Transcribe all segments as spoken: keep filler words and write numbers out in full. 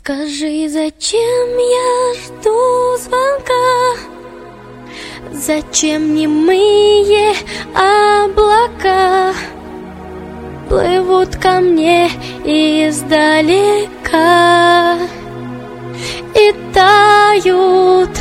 Скажи, зачем я жду звонка? Зачем немые облака плывут ко мне издалека и тают?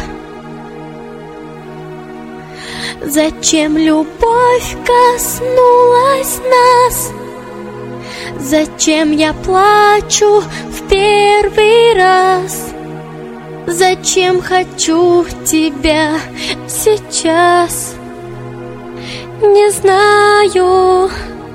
Зачем любовь коснулась нас? Зачем я плачу в первый раз? Зачем хочу тебя сейчас? Не знаю.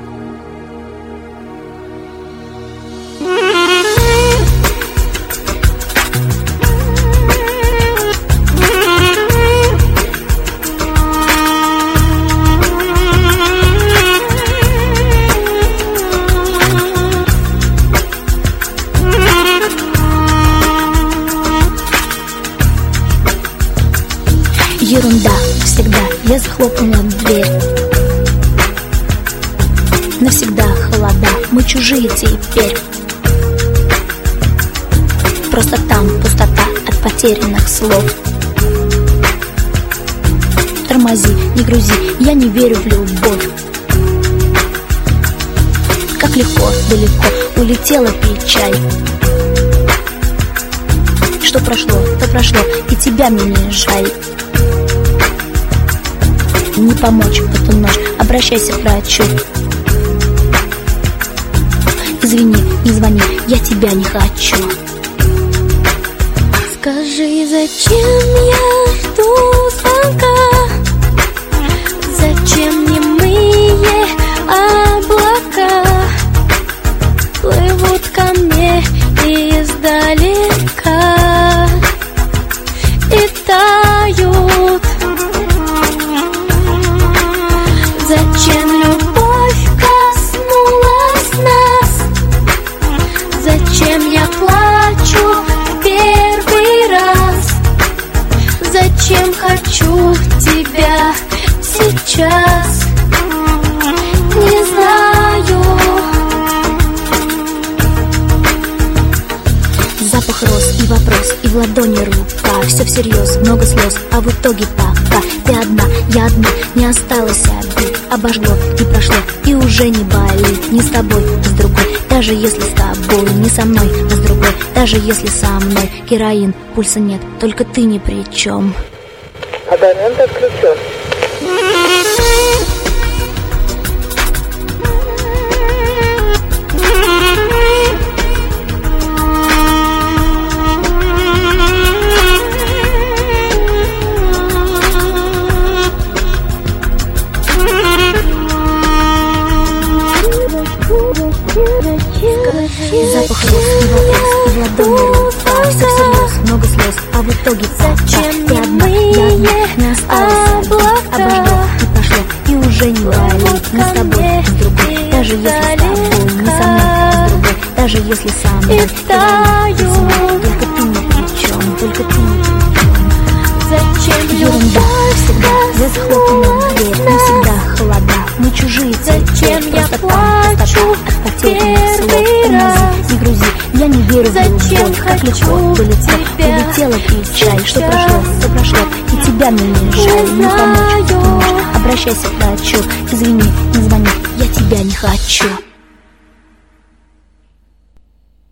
Ерунда, всегда я захлопнула дверь. Навсегда холода, мы чужие теперь. Просто там пустота от потерянных слов. Тормози, не грузи, я не верю в любовь. Как легко, далеко улетела печаль. Что прошло, то прошло, и тебя мне не жаль. Не помочь в эту ночь, обращайся к врачу. Извини, не звони, я тебя не хочу. Скажи, зачем я жду звонка? Зачем немые облака плывут ко мне издалека и тают? Зачем любовь коснулась нас? Зачем я плачу в первый раз? Зачем хочу тебя сейчас? Не знаю. Запах роз и вопрос, и в ладони рука. Все всерьез, много слез, а в итоге пока ты одна, я одна, не осталось обид. Обожгло и прошло, и уже не болит. Не с тобой, а с другой. Даже если с тобой, не со мной, а с другой. Даже если со мной героин, пульса нет, только ты ни при чем. Абонент отключен. Запах роз и вопрос, и в ладони рука. Все всерьез, много слез, а в итоге пока ты одна, я одна, не осталось обид. Обожгло и прошло, и уже не болит. Не с тобой, а с другой. Даже если с тобой, не со мной, а с другой. Даже если со мной, только ты ни при чем, только ты ни при чем. Зачем ерунда, всегда я захлопнула дверь. Навсегда холода, мы чужие Зачем теперь. я Просто там плачу пустота от потерянных слов. первый раз? Тормози, не грузи, я не верю в Зачем любовь. Как легко хочу вылетело, тебя улетела печаль. Что сейчас? прошло, то прошло, и тебя мне не жаль. Не помочь в эту ночь, обращайся к врачу. Извини, не звони, я тебя не хочу.